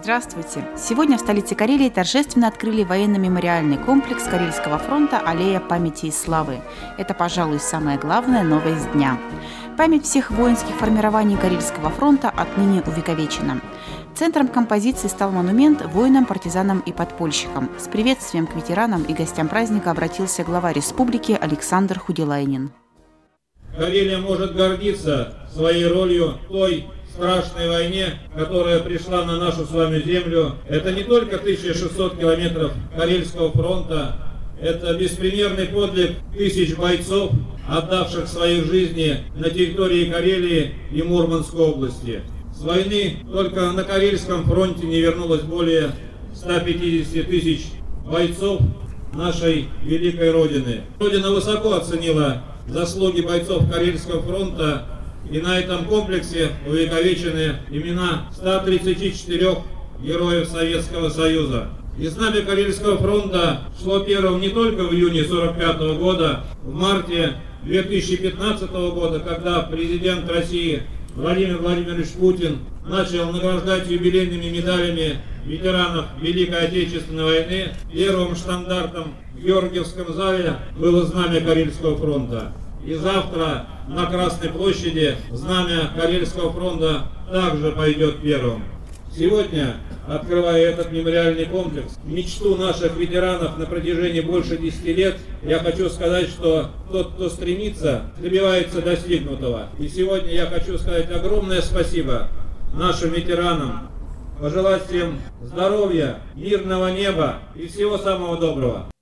Здравствуйте! Сегодня в столице Карелии торжественно открыли военно-мемориальный комплекс Карельского фронта «Аллея памяти и славы». Это, пожалуй, самая главная новость дня. Память всех воинских формирований Карельского фронта отныне увековечена. Центром композиции стал монумент воинам, партизанам и подпольщикам. С приветствием к ветеранам и гостям праздника обратился глава республики Александр Худилайнин. Карелия может гордиться своей ролью в той страшной войне, которая пришла на нашу с вами землю. Это не только 1600 километров Карельского фронта, это беспримерный подвиг тысяч бойцов, отдавших свои жизни на территории Карелии и Мурманской области. С войны только на Карельском фронте не вернулось более 150 тысяч бойцов нашей великой Родины. Родина высоко оценила заслуги бойцов Карельского фронта, и на этом комплексе увековечены имена 134 героев Советского Союза. И знамя Карельского фронта шло первым не только в июне 1945 года, в марте 2015 года, когда президент России Владимир Владимирович Путин начал награждать юбилейными медалями ветеранов Великой Отечественной войны. Первым штандартом в Георгиевском зале было знамя Карельского фронта. И завтра на Красной площади знамя Карельского фронта также пойдет первым. Сегодня, открывая этот мемориальный комплекс, мечту наших ветеранов на протяжении больше 10 лет, я хочу сказать, что тот, кто стремится, добивается достигнутого. И сегодня я хочу сказать огромное спасибо нашим ветеранам, пожелать всем здоровья, мирного неба и всего самого доброго.